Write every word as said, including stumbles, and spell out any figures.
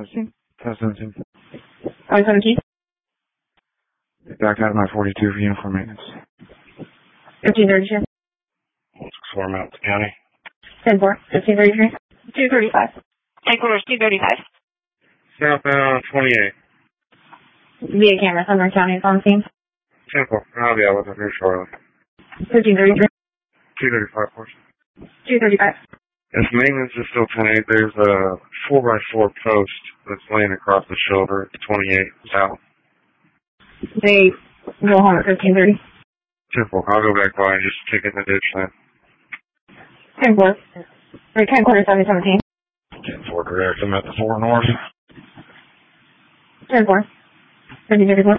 Testing. Testing. one seventeen. Back out of my forty-two for uniform maintenance. fifteen thirty-two. Swarm out the county. ten four. fifteen thirty-three. two thirty-five. Headquarters two thirty-five. Southbound twenty-eight. Via camera, Sunrise County, is on the scene. ten four. I'll be out with it here shortly. fifteen thirty-three. two thirty-five, of course. two thirty-five. If maintenance is still ten eight, there's a four by four post that's laying across the shoulder at twenty-eight south. They go home at fifteen thirty. ten four. I'll go back by and just take it in the ditch then. ten four. Or ten quarter seven seventeen. ten four, correct. I'm at the four north. ten four. fifteen thirty-four.